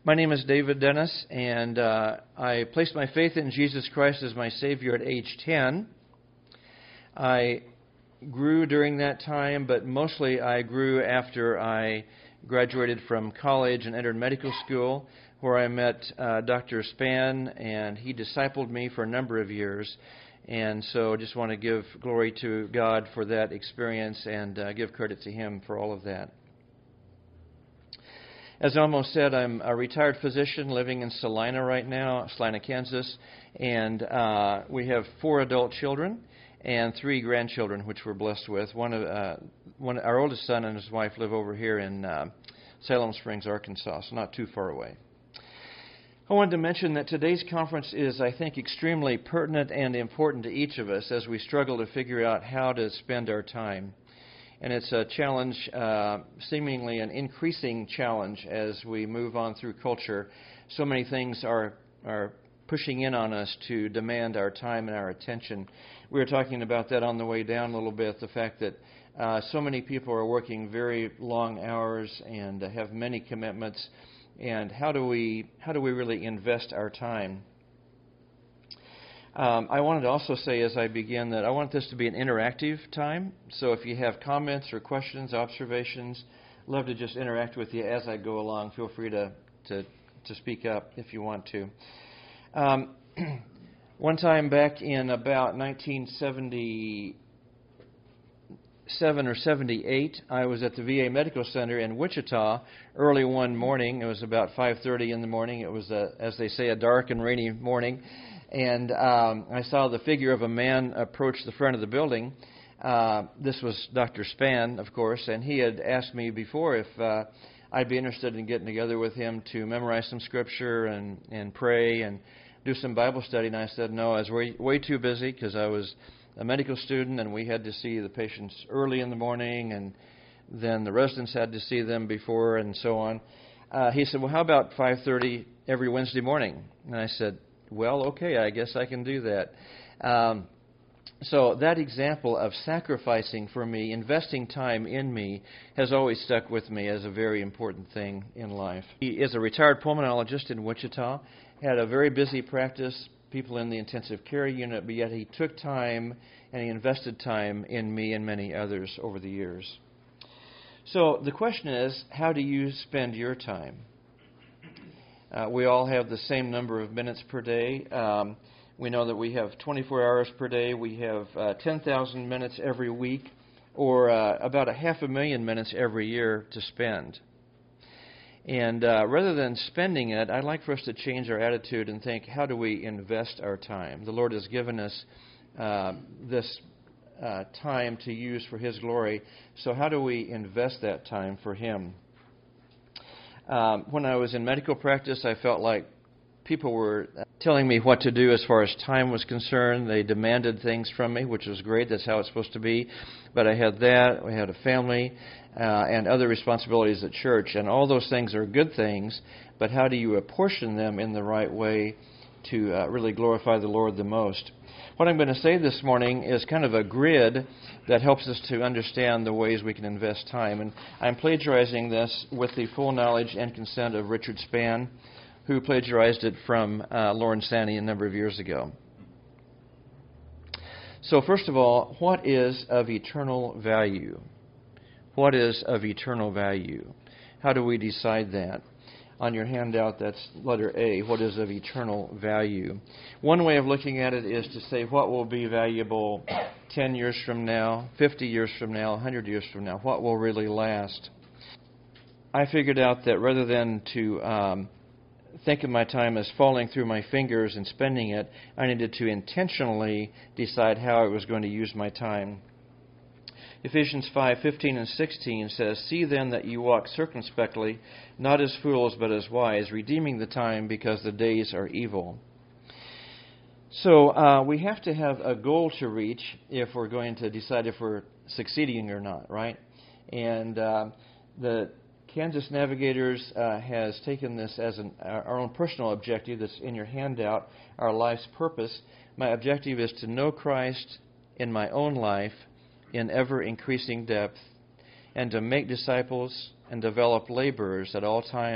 My name is David Dennis, and I placed my faith in Jesus Christ as my Savior at age 10. I grew during that time, but mostly I grew after I graduated from college and entered medical school, where I met Dr. Spann, and he discipled me for a number of years. And so I just want to give glory to God for that experience and give credit to Him for all of that. As I almost said, I'm a retired physician living in Salina right now, Salina, Kansas, and we have 4 adult children and 3 grandchildren, which we're blessed with. Our oldest son and his wife live over here in Salem Springs, Arkansas, so not too far away. I wanted to mention that today's conference is, I think, extremely pertinent and important to each of us as we struggle to figure out how to spend our time. And it's a challenge, seemingly an increasing challenge as we move on through culture. So many things are pushing in on us to demand our time and our attention. We were talking about that on the way down a little bit, the fact that so many people are working very long hours and have many commitments. And how do we really invest our time? I wanted to also say as I begin that I want this to be an interactive time. So if you have comments or questions, observations, I'd love to just interact with you as I go along. Feel free to speak up if you want to. One time back in about 1977 or 78, I was at the VA Medical Center in Wichita early one morning. It was about 5:30 in the morning. It was, as they say, a dark and rainy morning. And I saw the figure of a man approach the front of the building. This was Dr. Spann, of course, and he had asked me before if I'd be interested in getting together with him to memorize some scripture and pray and do some Bible study. And I said no, I was way too busy because I was a medical student and we had to see the patients early in the morning, and then the residents had to see them before and so on. He said, well, how about 5:30 every Wednesday morning? And I said, well, okay, I guess I can do that. So that example of sacrificing for me, investing time in me, has always stuck with me as a very important thing in life. He is a retired pulmonologist in Wichita, had a very busy practice, people in the intensive care unit, but yet he took time and he invested time in me and many others over the years. So the question is, how do you spend your time? We all have the same number of minutes per day. We know that we have 24 hours per day. We have 10,000 minutes every week, or about 500,000 minutes every year to spend. And rather than spending it, I'd like for us to change our attitude and think, how do we invest our time? The Lord has given us this time to use for His glory. So how do we invest that time for Him? When I was in medical practice, I felt like people were telling me what to do as far as time was concerned. They demanded things from me, which was great. That's how it's supposed to be. But I had that. I had a family and other responsibilities at church. And all those things are good things, but how do you apportion them in the right way to really glorify the Lord the most? What I'm going to say this morning is kind of a grid that helps us to understand the ways we can invest time. And I'm plagiarizing this with the full knowledge and consent of Richard Spann, who plagiarized it from Lauren Sanney a number of years ago. So first of all, what is of eternal value? What is of eternal value? How do we decide that? On your handout, that's letter A, what is of eternal value. One way of looking at it is to say what will be valuable 10 years from now, 50 years from now, 100 years from now, what will really last. I figured out that rather than to think of my time as falling through my fingers and spending it, I needed to intentionally decide how I was going to use my time. Ephesians 5:15 and 16 says, "See then that you walk circumspectly, not as fools but as wise, redeeming the time because the days are evil." So we have to have a goal to reach if we're going to decide if we're succeeding or not, right? And the Kansas Navigators has taken this as our own personal objective that's in your handout, our life's purpose. My objective is to know Christ in my own life in ever-increasing depth, and to make disciples and develop laborers at all times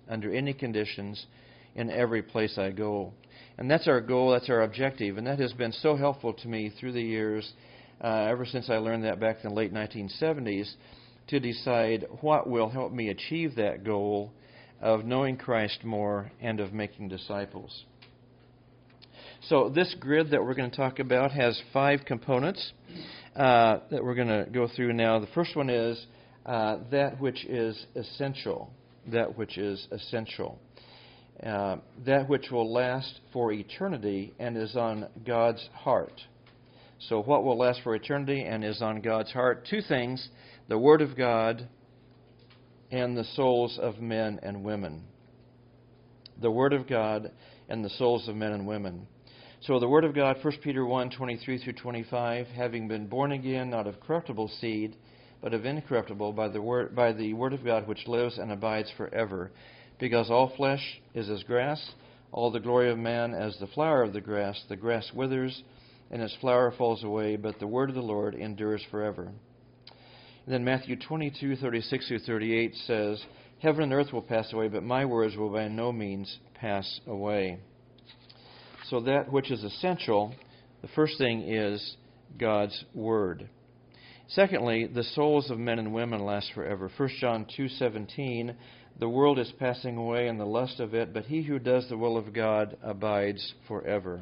under any conditions, in every place I go. And that's our goal, that's our objective, and that has been so helpful to me through the years, ever since I learned that back in the late 1970s, to decide what will help me achieve that goal of knowing Christ more and of making disciples. So this grid that we're going to talk about has 5 components that we're going to go through now. The first one is that which is essential. That which is essential. That which will last for eternity and is on God's heart. So what will last for eternity and is on God's heart? 2 things, the Word of God and the souls of men and women. The Word of God and the souls of men and women. So the Word of God, 1 Peter 1, 23 through 25, having been born again, not of corruptible seed, but of incorruptible, by the Word of God which lives and abides forever. Because all flesh is as grass, all the glory of man as the flower of the grass. The grass withers, and its flower falls away, but the word of the Lord endures forever. And then Matthew 22, 36 through 38 says, heaven and earth will pass away, but my words will by no means pass away. So that which is essential, the first thing is God's Word. Secondly, the souls of men and women last forever. 1 John 2:17, the world is passing away and the lust of it, but he who does the will of God abides forever.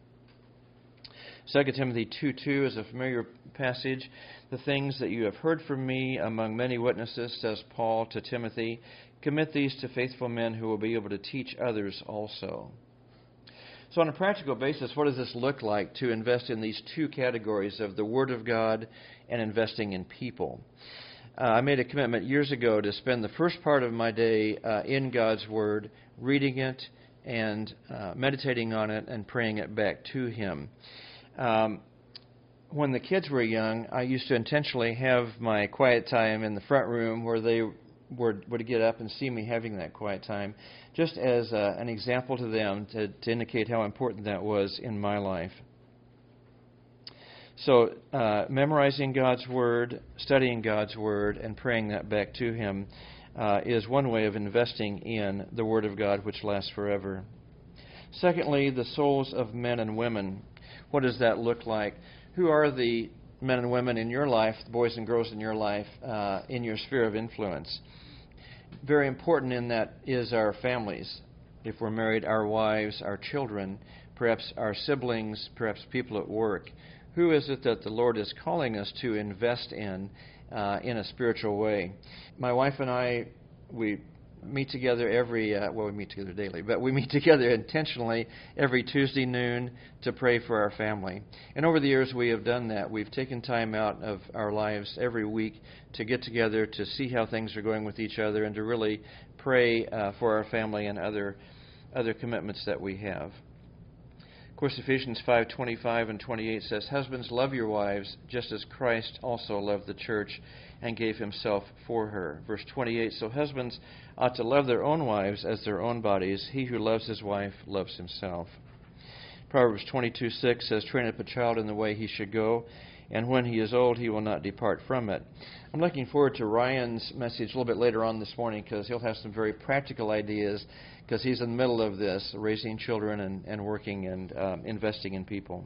2 Timothy 2:2 is a familiar passage. The things that you have heard from me among many witnesses, says Paul to Timothy, commit these to faithful men who will be able to teach others also. So on a practical basis, what does this look like to invest in these 2 categories of the Word of God and investing in people? I made a commitment years ago to spend the first part of my day in God's Word, reading it and meditating on it and praying it back to Him. When the kids were young, I used to intentionally have my quiet time in the front room where they would get up and see me having that quiet time, just as an example to them to indicate how important that was in my life. So memorizing God's Word, studying God's Word, and praying that back to Him is one way of investing in the Word of God, which lasts forever. Secondly, the souls of men and women. What does that look like? Who are the men and women in your life, the boys and girls in your life, in your sphere of influence? Very important in that is our families. If we're married, our wives, our children, perhaps our siblings, perhaps people at work. Who is it that the Lord is calling us to invest in a spiritual way? My wife and I, we meet together we meet together daily, but we meet together intentionally every Tuesday noon to pray for our family. And over the years we have done that. We've taken time out of our lives every week to get together to see how things are going with each other and to really pray for our family and other commitments that we have. Of course, Ephesians 5:25 and 28 says, husbands, love your wives, just as Christ also loved the church and gave himself for her. Verse 28, so husbands ought to love their own wives as their own bodies. He who loves his wife loves himself. Proverbs 22:6 says, train up a child in the way he should go, and when he is old he will not depart from it. I'm looking forward to Ryan's message a little bit later on this morning because he'll have some very practical ideas because he's in the middle of this, raising children and working and investing in people.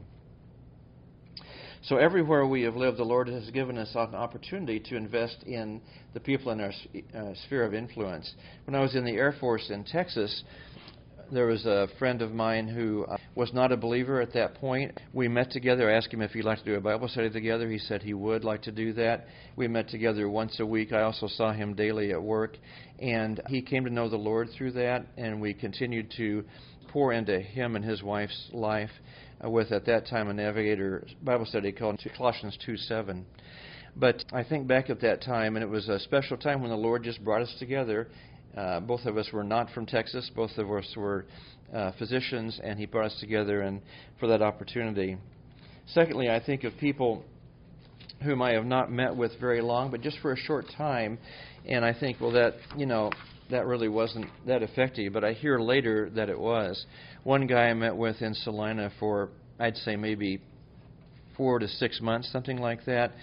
So everywhere we have lived, the Lord has given us an opportunity to invest in the people in our sphere of influence. When I was in the Air Force in Texas, there was a friend of mine who was not a believer at that point. We met together. I asked him if he'd like to do a Bible study together. He said he would like to do that. We met together once a week. I also saw him daily at work. And he came to know the Lord through that, and we continued to pour into him and his wife's life with, at that time, a Navigator Bible study called Colossians 2:7. But I think back at that time, and it was a special time when the Lord just brought us together. Both of us were not from Texas. Both of us were physicians, and he brought us together and for that opportunity. Secondly, I think of people whom I have not met with very long, but just for a short time, and I think, well, that really wasn't that effective, but I hear later that it was. One guy I met with in Salina for, I'd say maybe 4 to 6 months, something like that.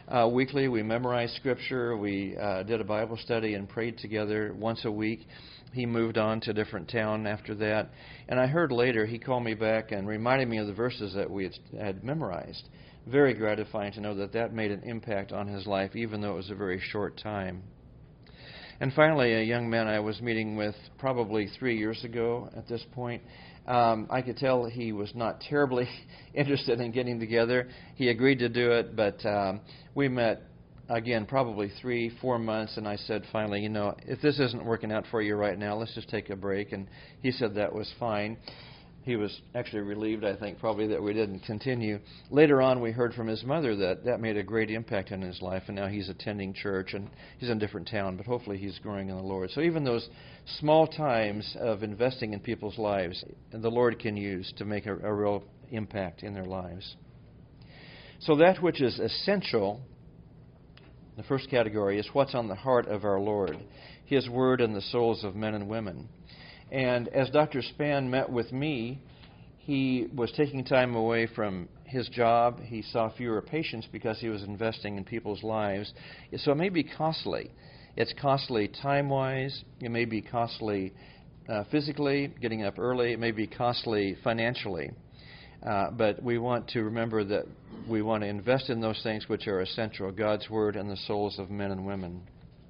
Weekly, we memorized Scripture. We did a Bible study and prayed together once a week. He moved on to a different town after that. And I heard later he called me back and reminded me of the verses that we had memorized. Very gratifying to know that that made an impact on his life, even though it was a very short time. And finally, a young man I was meeting with probably 3 years ago at this point, I could tell he was not terribly interested in getting together. He agreed to do it, but we met again probably 3-4 months, and I said finally, if this isn't working out for you right now, let's just take a break. And he said that was fine. He was actually relieved, I think, probably that we didn't continue. Later on, we heard from his mother that made a great impact in his life, and now he's attending church, and he's in a different town, but hopefully he's growing in the Lord. So even those small times of investing in people's lives, the Lord can use to make a real impact in their lives. So that which is essential, the first category, is what's on the heart of our Lord, His Word and the souls of men and women. And as Dr. Spann met with me, he was taking time away from his job. He saw fewer patients because he was investing in people's lives. So it may be costly. It's costly time-wise. It may be costly physically, getting up early. It may be costly financially. But we want to remember that we want to invest in those things which are essential, God's Word and the souls of men and women.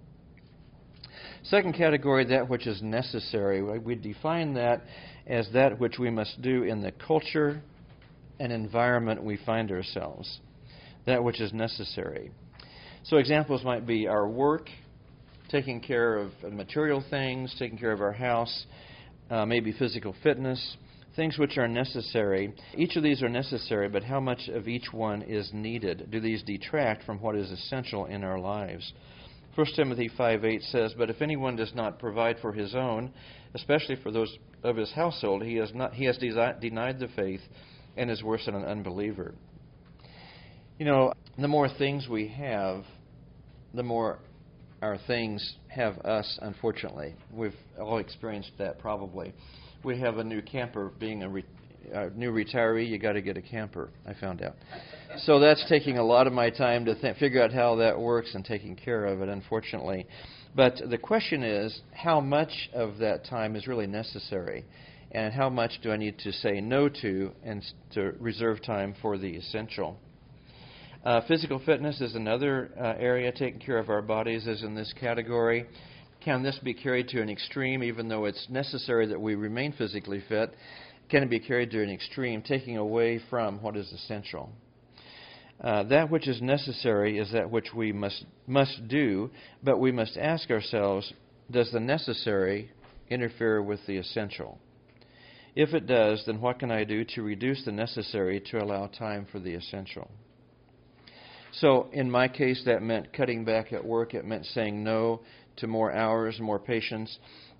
Second category, that which is necessary. We define that as that which we must do in the culture and environment we find ourselves. That which is necessary. So examples might be our work, taking care of material things, taking care of our house, maybe physical fitness, things which are necessary. Each of these are necessary, but how much of each one is needed? Do these detract from what is essential in our lives? 1 Timothy 5:8 says, "But if anyone does not provide for his own, especially for those of his household, he has denied the faith and is worse than an unbeliever." The more things we have, the more our things have us, unfortunately. We've all experienced that probably. We have a new camper. Being a new retiree, you got to get a camper, I found out. So that's taking a lot of my time to figure out how that works and taking care of it, unfortunately. But the question is, how much of that time is really necessary? And how much do I need to say no to and to reserve time for the essential? Physical fitness is another area. Taking care of our bodies is in this category. Can this be carried to an extreme, even though it's necessary that we remain physically fit? Can it be carried to an extreme, taking away from what is essential? That which is necessary is that which we must do, but we must ask ourselves, does the necessary interfere with the essential? If it does, then what can I do to reduce the necessary to allow time for the essential? So in my case, that meant cutting back at work. It meant saying no to more hours, more patients.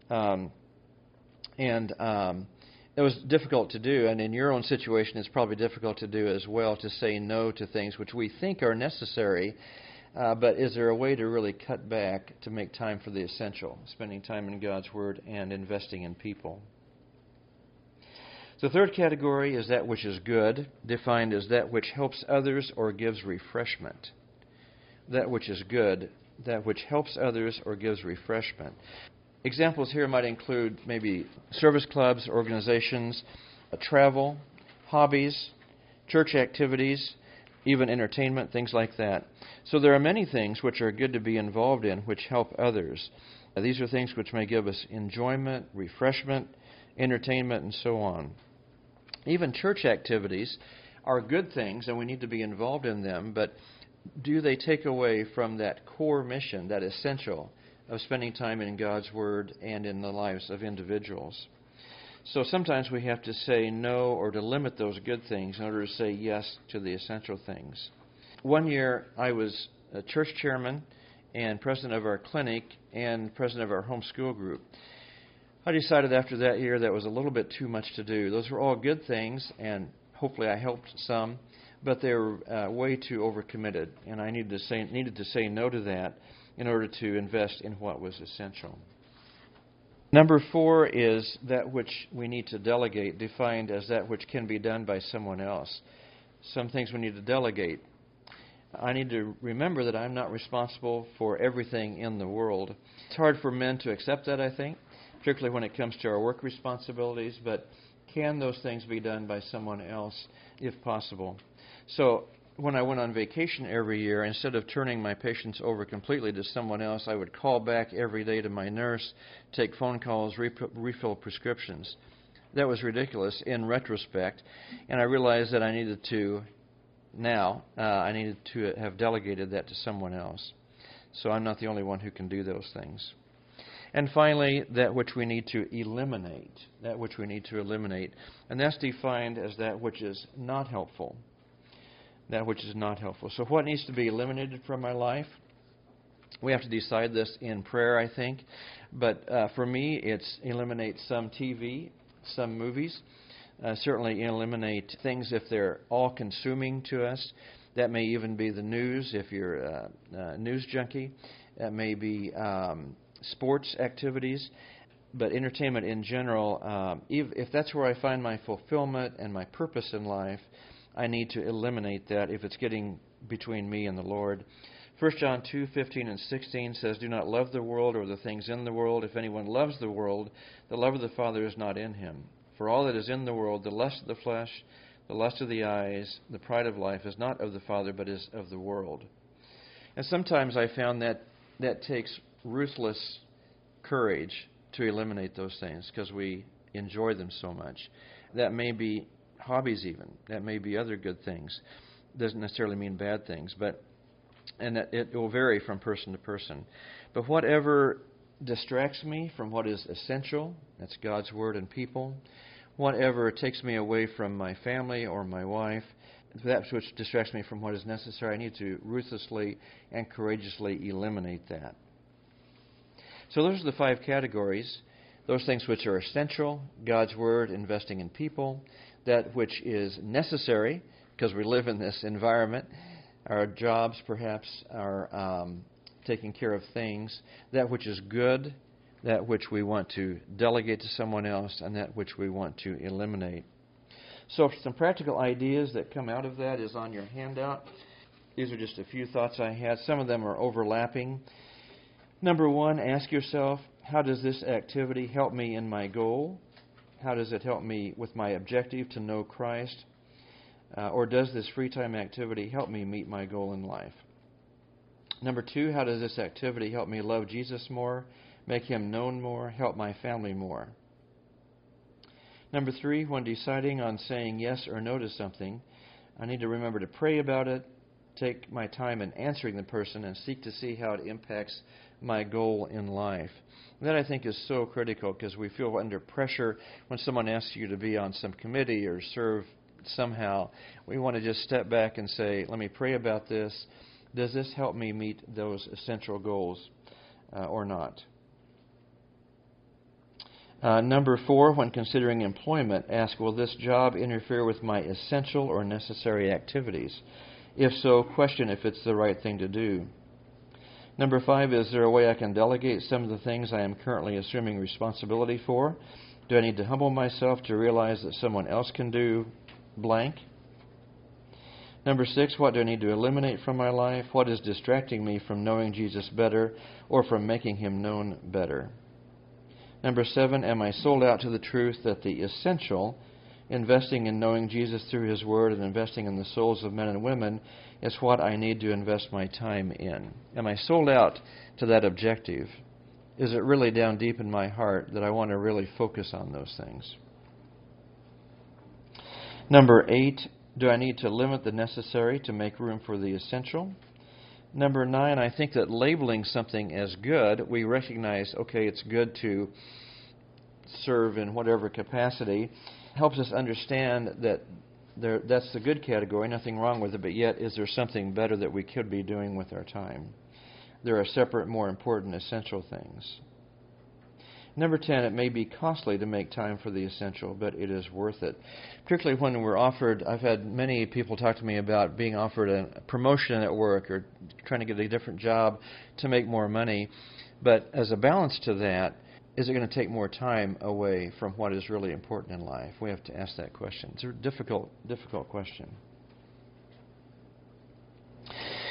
It was difficult to do, and in your own situation, it's probably difficult to do as well, to say no to things which we think are necessary, but is there a way to really cut back to make time for the essential, spending time in God's Word and investing in people? The third category is that which is good, defined as that which helps others or gives refreshment. That which is good, that which helps others or gives refreshment. Examples here might include maybe service clubs, organizations, travel, hobbies, church activities, even entertainment, things like that. So there are many things which are good to be involved in which help others. These are things which may give us enjoyment, refreshment, entertainment, and so on. Even church activities are good things, and we need to be involved in them, but do they take away from that core mission, that essential, of spending time in God's Word and in the lives of individuals? So sometimes we have to say no or to limit those good things in order to say yes to the essential things. One year I was a church chairman and president of our clinic and president of our homeschool group. I decided after that year that was a little bit too much to do. Those were all good things, and hopefully I helped some, but they were way too overcommitted, and I needed to say no to that in order to invest in what was essential. Number 4 is that which we need to delegate, defined as that which can be done by someone else. Some things we need to delegate. I need to remember that I'm not responsible for everything in the world. It's hard for men to accept that, I think, particularly when it comes to our work responsibilities, but can those things be done by someone else if possible? So when I went on vacation every year, instead of turning my patients over completely to someone else, I would call back every day to my nurse, take phone calls, refill prescriptions. That was ridiculous in retrospect, and I realized that I needed to have delegated that to someone else. So I'm not the only one who can do those things. And finally, that which we need to eliminate. And that's defined as that which is not helpful. That which is not helpful. So what needs to be eliminated from my life? We have to decide this in prayer, I think. But for me, it's eliminate some TV, some movies. Certainly eliminate things if they're all-consuming to us. That may even be the news if you're a news junkie. That may be sports activities. But entertainment in general, if that's where I find my fulfillment and my purpose in life, I need to eliminate that if it's getting between me and the Lord. 1 John 2:15 and 16 says, "Do not love the world or the things in the world. If anyone loves the world, the love of the Father is not in him. For all that is in the world, the lust of the flesh, the lust of the eyes, the pride of life, is not of the Father, but is of the world." And sometimes I found that takes ruthless courage to eliminate those things because we enjoy them so much. That may be hobbies even. That may be other good things. Doesn't necessarily mean bad things, and that it will vary from person to person. But whatever distracts me from what is essential, that's God's Word and people, whatever takes me away from my family or my wife, that which distracts me from what is necessary, I need to ruthlessly and courageously eliminate that. So those are the 5 categories. Those things which are essential, God's Word, investing in people, that which is necessary, because we live in this environment, our jobs perhaps, our taking care of things, that which is good, that which we want to delegate to someone else, and that which we want to eliminate. So some practical ideas that come out of that is on your handout. These are just a few thoughts I had. Some of them are overlapping. Number 1, ask yourself, how does this activity help me in my goal? How does it help me with my objective to know Christ? Or does this free time activity help me meet my goal in life? Number 2, how does this activity help me love Jesus more, make Him known more, help my family more? Number 3, when deciding on saying yes or no to something, I need to remember to pray about it, take my time in answering the person, and seek to see how it impacts my goal in life. And that, I think, is so critical because we feel under pressure when someone asks you to be on some committee or serve somehow. We want to just step back and say, let me pray about this. Does this help me meet those essential goals or not? Number 4, when considering employment, ask, will this job interfere with my essential or necessary activities? If so, question if it's the right thing to do. Number 5, is there a way I can delegate some of the things I am currently assuming responsibility for? Do I need to humble myself to realize that someone else can do blank? Number 6, what do I need to eliminate from my life? What is distracting me from knowing Jesus better or from making Him known better? Number 7, am I sold out to the truth that the essential, investing in knowing Jesus through His Word and investing in the souls of men and women, is what I need to invest my time in? Am I sold out to that objective? Is it really down deep in my heart that I want to really focus on those things? Number 8, do I need to limit the necessary to make room for the essential? Number 9, I think that labeling something as good, we recognize, okay, it's good to serve in whatever capacity, helps us understand that that's the good category, nothing wrong with it, but yet is there something better that we could be doing with our time? There are separate, more important, essential things. Number 10, it may be costly to make time for the essential, but it is worth it. Particularly when we're offered, I've had many people talk to me about being offered a promotion at work or trying to get a different job to make more money. But as a balance to that, is it going to take more time away from what is really important in life? We have to ask that question. It's a difficult question.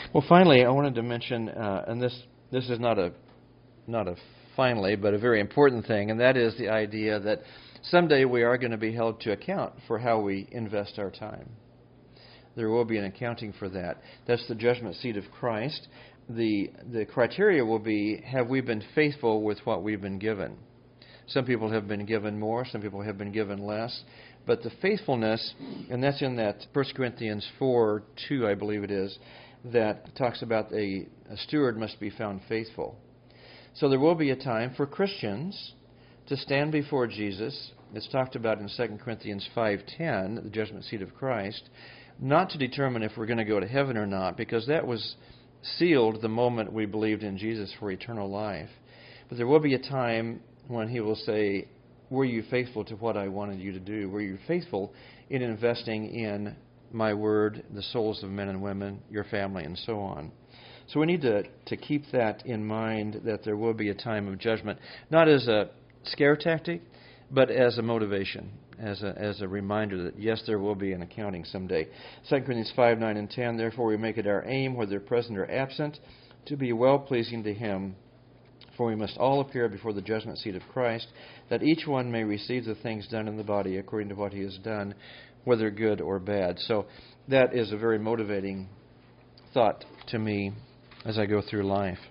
Well, finally, I wanted to mention, and this is not a finally, but a very important thing, and that is the idea that someday we are going to be held to account for how we invest our time. There will be an accounting for that. That's the judgment seat of Christ. The criteria will be, have we been faithful with what we've been given? Some people have been given more, some people have been given less. But the faithfulness, and that's in that 1 Corinthians 4:2, I believe it is, that talks about a steward must be found faithful. So there will be a time for Christians to stand before Jesus. It's talked about in 2 Corinthians 5:10, the judgment seat of Christ, not to determine if we're going to go to heaven or not, because that was sealed the moment we believed in Jesus for eternal life. But there will be a time when He will say, were you faithful to what I wanted you to do? Were you faithful in investing in my word, the souls of men and women, your family, and so on? So we need to keep that in mind, that there will be a time of judgment, not as a scare tactic, but as a motivation, as a reminder that, yes, there will be an accounting someday. 2 Corinthians 5:9 and 10, therefore we make it our aim, whether present or absent, to be well-pleasing to Him. For we must all appear before the judgment seat of Christ, that each one may receive the things done in the body according to what he has done, whether good or bad. So that is a very motivating thought to me as I go through life.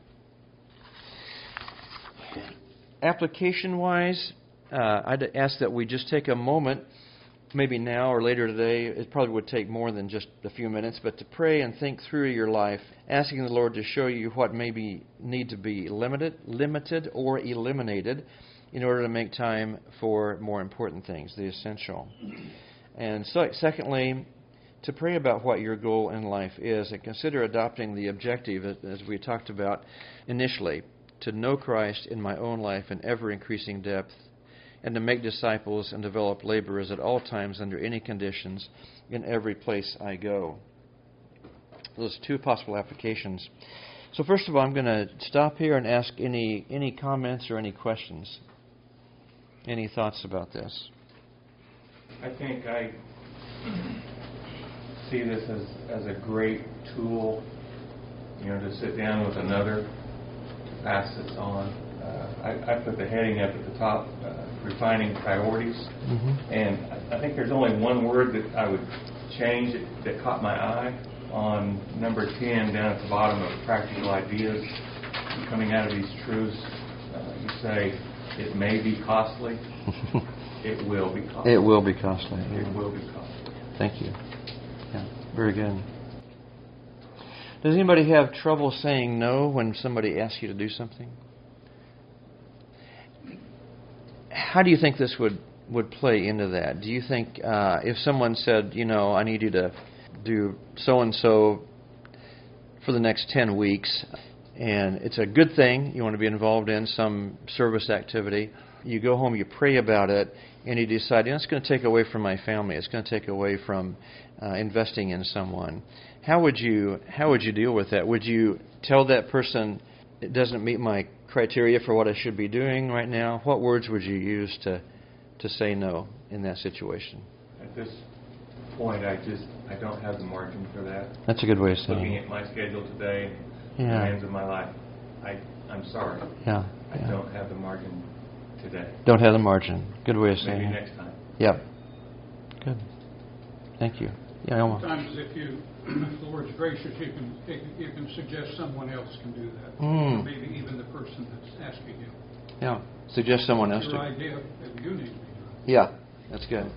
Application-wise, I'd ask that we just take a moment, maybe now or later today. It probably would take more than just a few minutes, but to pray and think through your life, asking the Lord to show you what maybe need to be limited or eliminated in order to make time for more important things, the essential. And so, secondly, to pray about what your goal in life is, and consider adopting the objective, as we talked about initially, to know Christ in my own life in ever-increasing depth, and to make disciples and develop laborers at all times under any conditions in every place I go. Those two possible applications. So first of all, I'm going to stop here and ask any comments or any questions. Any thoughts about this? I think I see this as a great tool, to sit down with another, to pass this on. I put the heading up at the top, refining priorities. Mm-hmm. And I think there's only one word that I would change that caught my eye on number 10 down at the bottom of practical ideas. Coming out of these truths, you say, it may be costly. It will be costly. It will be costly. It will be costly. Thank you. Yeah, very good. Does anybody have trouble saying no when somebody asks you to do something? How do you think this would play into that? Do you think if someone said, I need you to do so-and-so for the next 10 weeks, and it's a good thing, you want to be involved in some service activity, you go home, you pray about it, and you decide, it's going to take away from my family, it's going to take away from investing in someone. How would you deal with that? Would you tell that person, it doesn't meet my criteria for what I should be doing right now? What words would you use to say no in that situation? At this point, I don't have the margin for that. That's a good way of saying it. Looking at my schedule today, the demands of my life, I'm sorry. Yeah. I don't have the margin today. Don't have the margin. Good way of saying it. Maybe next time. Yep. Good. Thank you. Yeah, almost. Sometimes if the Lord's gracious, you can suggest someone else can do that. Mm. Or maybe even the person that's asking you. Yeah. Suggest someone else Your to. idea that you need to be doing. Yeah, that's good.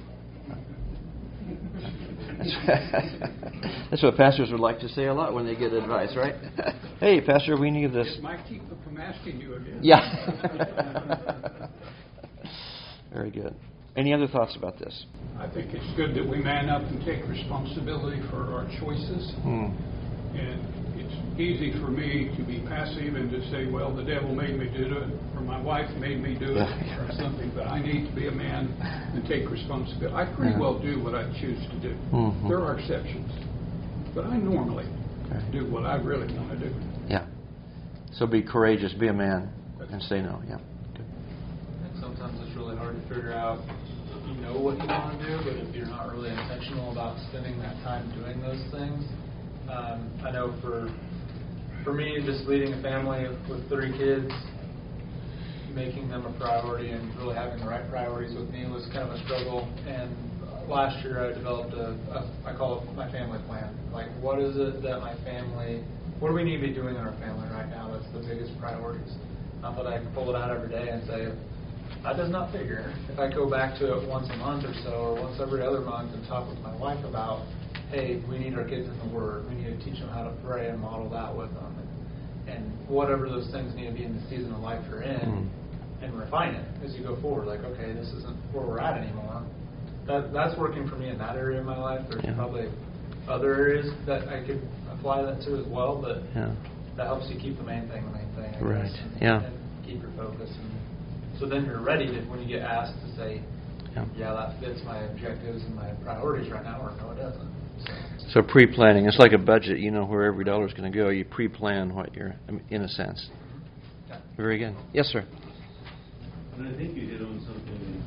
That's what pastors would like to say a lot when they get advice, right? Hey, pastor, we need this. It might keep them from asking you again. Yeah. Very good. Any other thoughts about this? I think it's good that we man up and take responsibility for our choices. And it's easy for me to be passive and to say, well, the devil made me do it, or my wife made me do it, or something. But I need to be a man and take responsibility. I pretty well do what I choose to do. Mm-hmm. There are exceptions. But I normally do what I really want to do. Yeah. So be courageous, be a man, and say no. Yeah. Good. I think sometimes it's really hard to figure out if you know what you want to do, but if you're not really intentional about spending that time doing those things, I know for me, just leading a family with 3 kids, making them a priority and really having the right priorities with me was kind of a struggle. And last year I developed I call it my family plan. Like, what is it that what do we need to be doing in our family right now that's the biggest priorities? Not that I can pull it out every day and say, that does not figure. If I go back to it once a month or so, or once every other month and talk with my wife about, hey, we need our kids in the Word. We need to teach them how to pray and model that with them. And whatever those things need to be in the season of life you're in, and refine it as you go forward. Like, okay, this isn't where we're at anymore. That's working for me in that area of my life. There's probably other areas that I could apply that to as well, but that helps you keep the main thing, I guess, and keep your focus. And so then you're ready to, when you get asked to say, that fits my objectives and my priorities right now, or no, it doesn't. So pre-planning, it's like a budget. You know where every dollar is going to go. You pre-plan what you're, in a sense. Very good. Yes, sir. And I think you hit on something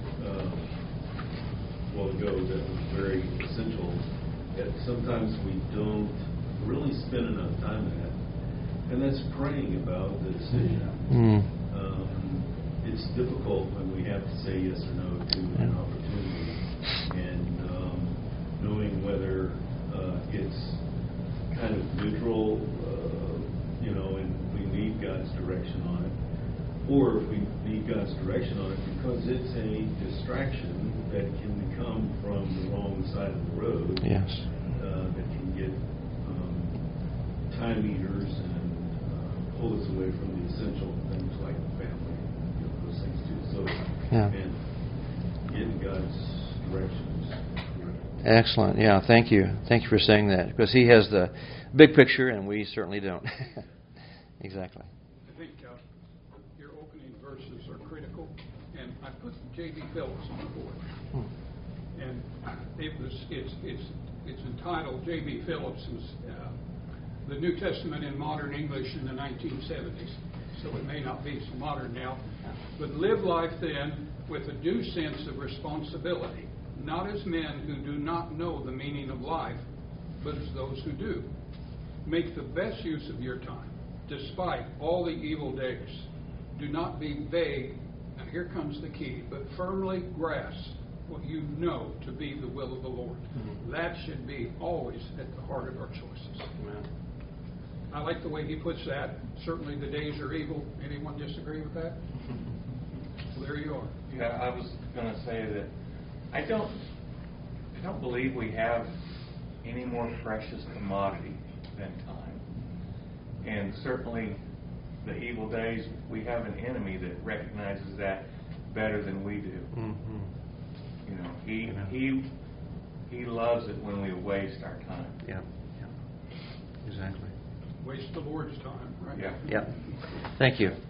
a while ago that was very essential, that sometimes we don't really spend enough time in it, and that's praying about the decision. It's difficult when we have to say yes or no to an opportunity, and knowing whether it's kind of neutral, and we need God's direction on it, or if we need God's direction on it because it's a distraction that can come from the wrong side of the road. Yes. That can get time eaters and pull us away from the essential things like family, those things too. So, and getting God's directions. Excellent. Yeah, thank you. Thank you for saying that, because He has the big picture and we certainly don't. Exactly. I think your opening verses are critical, and I put J.B. Phillips on the board. And it's entitled J.B. Phillips' The New Testament in Modern English in the 1970s, so it may not be so modern now. But live life then with a due sense of responsibility, not as men who do not know the meaning of life, but as those who do. Make the best use of your time, despite all the evil days. Do not be vague, and here comes the key, but firmly grasp what you know to be the will of the Lord. That should be always at the heart of our choices. Amen. I like the way he puts that. Certainly the days are evil. Anyone disagree with that? Well, there you are. Yeah, I was going to say that I don't believe we have any more precious commodity than time. And certainly the evil days, we have an enemy that recognizes that better than we do. He loves it when we waste our time. Yeah. Exactly. Waste the Lord's time, right? Yeah. Yeah. Thank you.